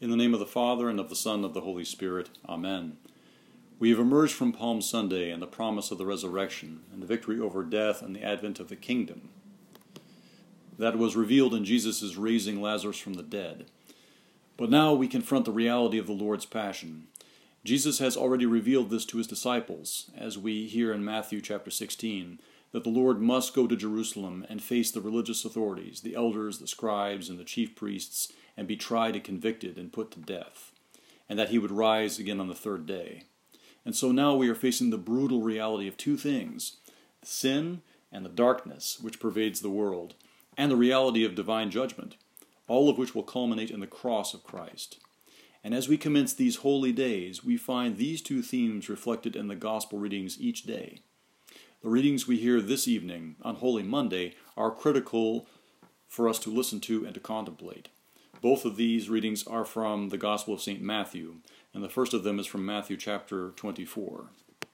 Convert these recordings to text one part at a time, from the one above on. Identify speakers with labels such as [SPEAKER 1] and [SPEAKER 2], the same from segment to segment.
[SPEAKER 1] In the name of the Father, and of the Son, and of the Holy Spirit. Amen. We have emerged from Palm Sunday and the promise of the resurrection, and the victory over death and the advent of the kingdom. That was revealed in Jesus' raising Lazarus from the dead. But now we confront the reality of the Lord's passion. Jesus has already revealed this to his disciples, as we hear in Matthew chapter 16, that the Lord must go to Jerusalem and face the religious authorities, the elders, the scribes, and the chief priests, and be tried and convicted and put to death, and that he would rise again on the third day. And so now we are facing the brutal reality of two things: sin and the darkness which pervades the world, and the reality of divine judgment, all of which will culminate in the cross of Christ. And as we commence these holy days, we find these two themes reflected in the gospel readings each day. The readings we hear this evening on Holy Monday are critical for us to listen to and to contemplate. Both of these readings are from the Gospel of St. Matthew, and the first of them is from Matthew chapter 24.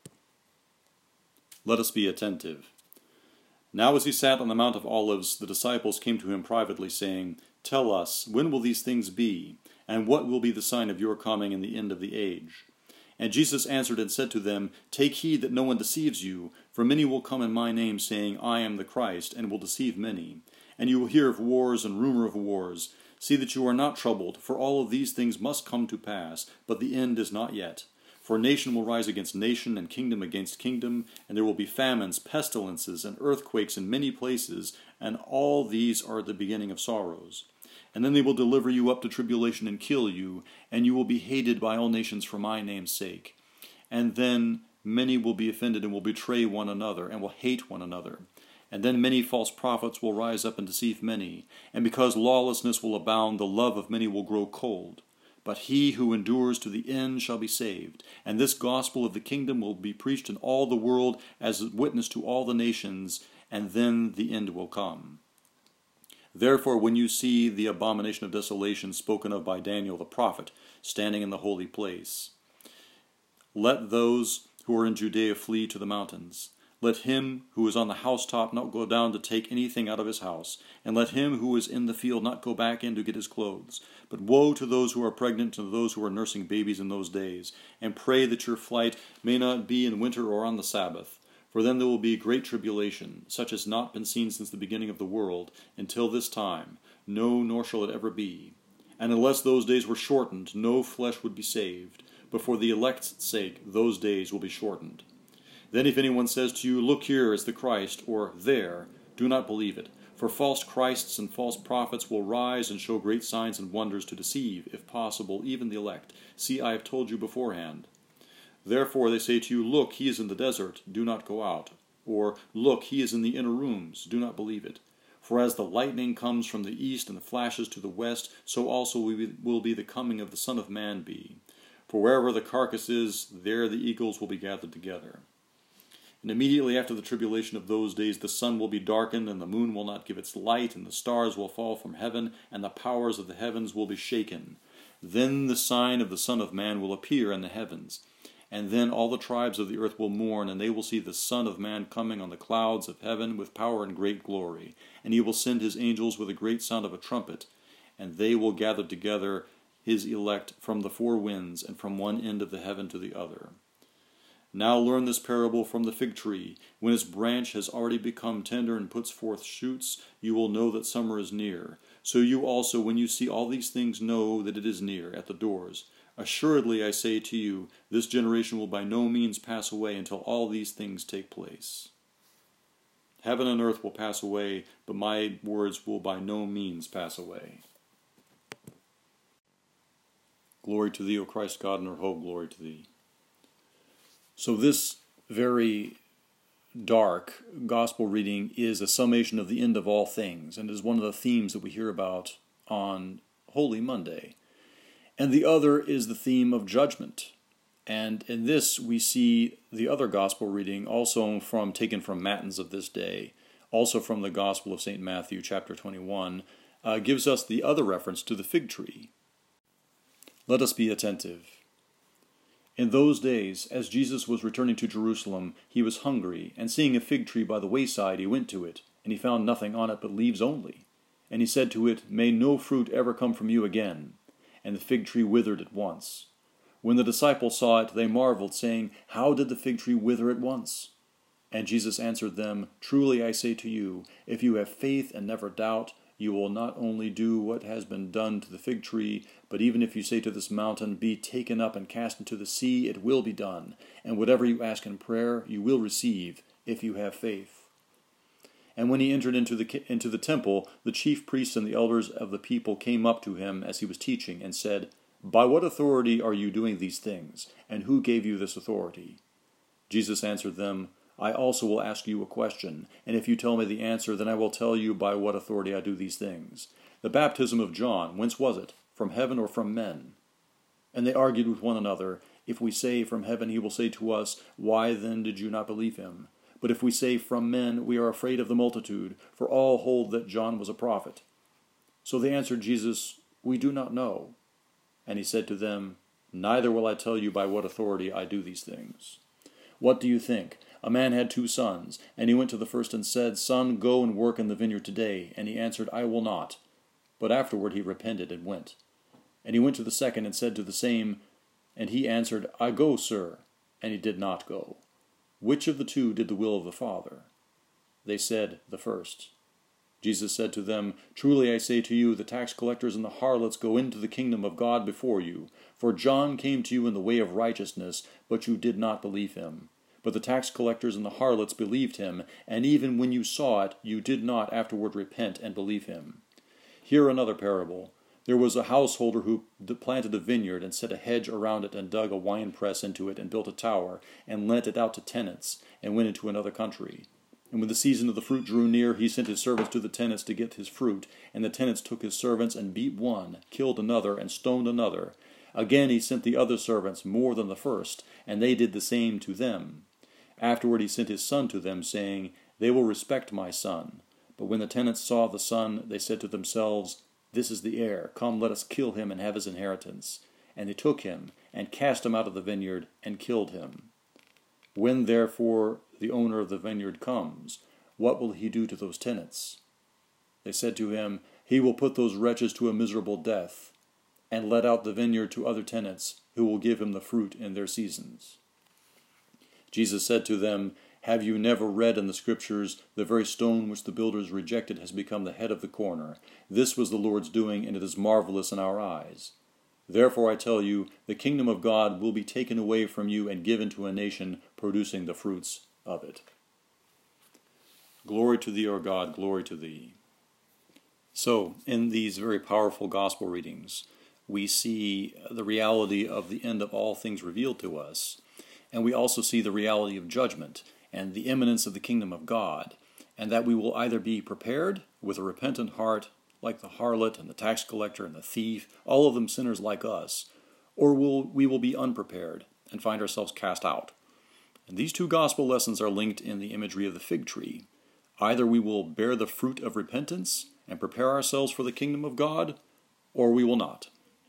[SPEAKER 1] Let us be attentive. Now as he sat on the Mount of Olives, the disciples came to him privately, saying, "Tell us, when will these things be? And what will be the sign of your coming and the end of the age?" And Jesus answered and said to them, "Take heed that no one deceives you, for many will come in my name, saying, 'I am the Christ,' and will deceive many. And you will hear of wars and rumor of wars. See that you are not troubled, for all of these things must come to pass, but the end is not yet. For nation will rise against nation, and kingdom against kingdom, and there will be famines, pestilences, and earthquakes in many places, and all these are the beginning of sorrows. And then they will deliver you up to tribulation and kill you, and you will be hated by all nations for my name's sake. And then many will be offended and will betray one another, and will hate one another. And then many false prophets will rise up and deceive many. And because lawlessness will abound, the love of many will grow cold. But he who endures to the end shall be saved. And this gospel of the kingdom will be preached in all the world as a witness to all the nations, and then the end will come. Therefore, when you see the abomination of desolation spoken of by Daniel the prophet standing in the holy place, let those who are in Judea flee to the mountains. Let him who is on the housetop not go down to take anything out of his house, and let him who is in the field not go back in to get his clothes. But woe to those who are pregnant and to those who are nursing babies in those days, and pray that your flight may not be in winter or on the Sabbath. For then there will be great tribulation, such as not been seen since the beginning of the world, until this time, no, nor shall it ever be. And unless those days were shortened, no flesh would be saved, but for the elect's sake those days will be shortened. Then if anyone says to you, 'Look, here is the Christ,' or 'There,' do not believe it. For false Christs and false prophets will rise and show great signs and wonders to deceive, if possible, even the elect. See, I have told you beforehand. Therefore they say to you, 'Look, he is in the desert,' do not go out. Or, 'Look, he is in the inner rooms,' do not believe it. For as the lightning comes from the east and the flashes to the west, so also will be the coming of the Son of Man be. For wherever the carcass is, there the eagles will be gathered together. And immediately after the tribulation of those days, the sun will be darkened, and the moon will not give its light, and the stars will fall from heaven, and the powers of the heavens will be shaken. Then the sign of the Son of Man will appear in the heavens. And then all the tribes of the earth will mourn, and they will see the Son of Man coming on the clouds of heaven with power and great glory. And he will send his angels with a great sound of a trumpet, and they will gather together his elect from the four winds, and from one end of the heaven to the other. Now learn this parable from the fig tree. When its branch has already become tender and puts forth shoots, you will know that summer is near. So you also, when you see all these things, know that it is near, at the doors. Assuredly, I say to you, this generation will by no means pass away until all these things take place. Heaven and earth will pass away, but my words will by no means pass away." Glory to thee, O Christ God, and our hope, glory to thee. So this very dark gospel reading is a summation of the end of all things, and is one of the themes that we hear about on Holy Monday. And the other is the theme of judgment. And in this we see the other gospel reading also taken from Matins of this day, also from the Gospel of St. Matthew, chapter 21, gives us the other reference to the fig tree. Let us be attentive. In those days, as Jesus was returning to Jerusalem, he was hungry, and seeing a fig tree by the wayside, he went to it, and he found nothing on it but leaves only. And he said to it, "May no fruit ever come from you again." and the fig tree withered at once. When the disciples saw it, they marveled, saying, How did the fig tree wither at once? And Jesus answered them, Truly I say to you, if you have faith and never doubt, you will not only do what has been done to the fig tree, but even if you say to this mountain, Be taken up and cast into the sea, it will be done. And whatever you ask in prayer, you will receive, if you have faith. And when he entered into the temple, the chief priests and the elders of the people came up to him as he was teaching, and said, By what authority are you doing these things? And who gave you this authority? Jesus answered them, I also will ask you a question, and if you tell me the answer, then I will tell you by what authority I do these things. The baptism of John, whence was it? From heaven or from men? And they argued with one another, If we say from heaven, he will say to us, Why then did you not believe him? But if we say from men, we are afraid of the multitude, for all hold that John was a prophet. So they answered Jesus, We do not know. And he said to them, Neither will I tell you by what authority I do these things. What do you think? A man had 2 sons, and he went to the first and said, Son, go and work in the vineyard today. And he answered, I will not. But afterward he repented and went. And he went to the second and said to the same, and he answered, I go, sir. And he did not go. Which of the 2 did the will of the Father? They said, The first. Jesus said to them, Truly I say to you, the tax collectors and the harlots go into the kingdom of God before you. For John came to you in the way of righteousness, but you did not believe him. But the tax collectors and the harlots believed him, and even when you saw it, you did not afterward repent and believe him. Hear another parable. There was a householder who planted a vineyard and set a hedge around it and dug a winepress into it and built a tower and lent it out to tenants and went into another country. And when the season of the fruit drew near, he sent his servants to the tenants to get his fruit. And the tenants took his servants and beat one, killed another, and stoned another. Again he sent the other servants more than the first, and they did the same to them. Afterward he sent his son to them, saying, They will respect my son. But when the tenants saw the son, they said to themselves, This is the heir. Come, let us kill him and have his inheritance. And they took him, and cast him out of the vineyard, and killed him. When therefore the owner of the vineyard comes, what will he do to those tenants? They said to him, He will put those wretches to a miserable death, and let out the vineyard to other tenants, who will give him the fruit in their seasons. Jesus said to them, Have you never read in the Scriptures, The very stone which the builders rejected has become the head of the corner? This was the Lord's doing, and it is marvelous in our eyes. Therefore I tell you, the kingdom of God will be taken away from you and given to a nation producing the fruits of it. Glory to thee, O God, glory to thee. So, in these very powerful gospel readings, we see the reality of the end of all things revealed to us. And we also see the reality of judgment and the imminence of the kingdom of God, and that we will either be prepared with a repentant heart, like the harlot and the tax collector and the thief, all of them sinners like us, or we will be unprepared and find ourselves cast out. And these 2 gospel lessons are linked in the imagery of the fig tree. Either we will bear the fruit of repentance and prepare ourselves for the kingdom of God, or we will not.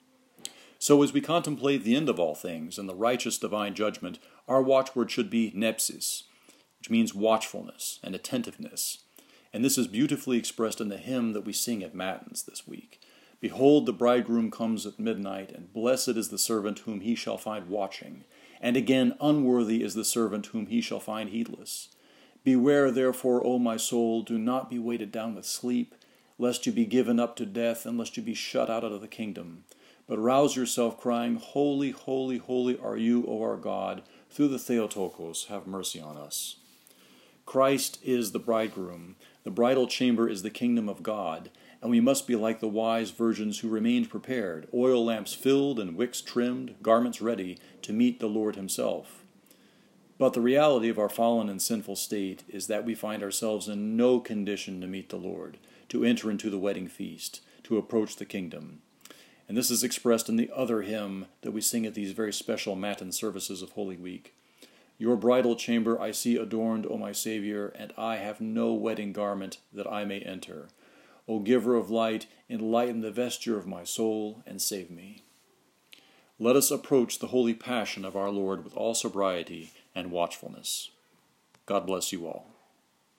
[SPEAKER 1] So as we contemplate the end of all things and the righteous divine judgment, our watchword should be nepsis, which means watchfulness and attentiveness. And this is beautifully expressed in the hymn that we sing at Matins this week. Behold, the bridegroom comes at midnight, and blessed is the servant whom he shall find watching. And again, unworthy is the servant whom he shall find heedless. Beware, therefore, O my soul, do not be weighted down with sleep, lest you be given up to death, and lest you be shut out of the kingdom. But rouse yourself, crying, Holy, holy, holy are you, O our God. Through the Theotokos, have mercy on us. Christ is the bridegroom. The bridal chamber is the kingdom of God, and we must be like the wise virgins who remained prepared, oil lamps filled and wicks trimmed, garments ready to meet the Lord himself. But the reality of our fallen and sinful state is that we find ourselves in no condition to meet the Lord, to enter into the wedding feast, to approach the kingdom. And this is expressed in the other hymn that we sing at these very special Matin services of Holy Week. Your bridal chamber I see adorned, O my Savior, and I have no wedding garment that I may enter. O giver of light, enlighten the vesture of my soul and save me. Let us approach the holy passion of our Lord with all sobriety and watchfulness. God bless you all.